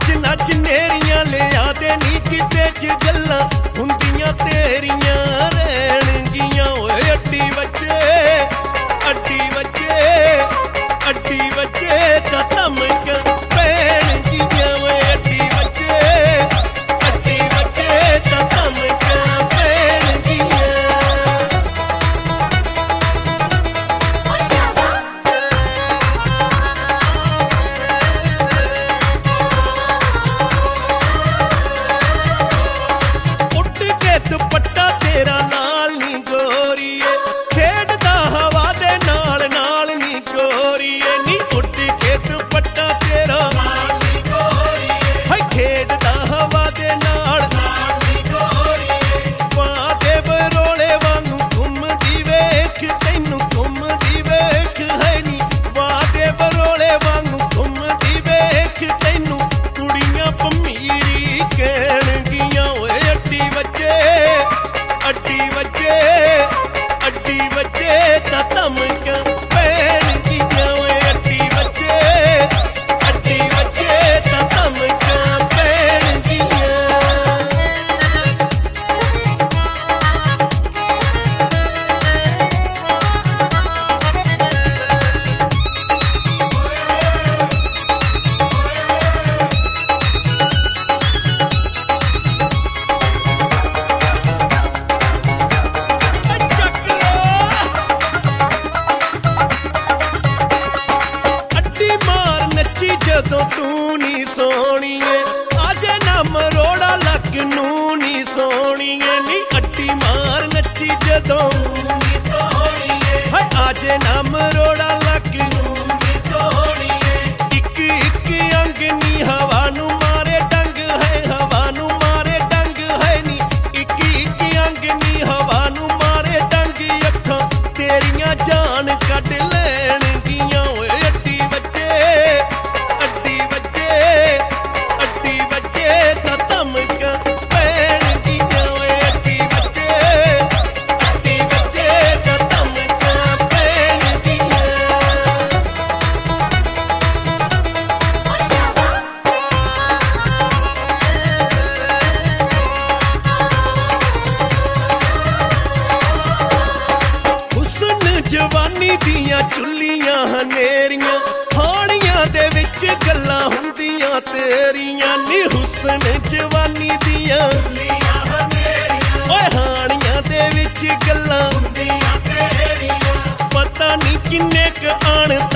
नच नच नेरियां लिया दे नी किते च गल्लां हुंदियां तेरियां रहणगियां ओए अड्डी बच्चे तां धमकां पैणगियां ओए अड्डी बच्चे तां धमकां पैणगियां। दुपट्टा तेरा नाल नी गोरीए खेडदा हवा दे नाल नाल नी गोरीए नी उड़ के दुपट्टा तेरा नाल नी गोरीए हाय खेडदा हवा दे नाल नी गोरीए बां दे बरोले वांगू घुमदी वेख तैनू घुमदी वेख है नी बां दे बरोले वांगू घुमदी वेख तैनू कुड़ियां भमीरी कहणगियां ओए अड्डी बच्चे तां धमकां पैणगियां ओए अड्डी बच्चे तां धमकां पैणगियां। जदों तू नी सोहणीए आजे ना मरोड़ा लक नू नी सोहणीए नी अड्डी मार नच्ची जदों नी सोहणीए हाय आजे ना मरोड़ा लक नू नी सोहणीए इक इक अंग नी हवा नू मारे डंग है हवा नू मारे डंग है नी इक इक अंग नी हवा नू मारे डंग अखां तेरियां जान कढ लैणगियां ओए अड्डी बच्चे तां धमकां पैणगियां ओए अड्डी बच्चे तां धमकां पैणगियां। हुस्न जवानी दियां चुल्लियां हनेरियां हाणियां दे विच गल्लां हुंदियां तेरियां नी हुस्न जवानी दियां ओए हाणियां दे विच गल्लां हुंदियां तेरियां पता नी किन्ने क आण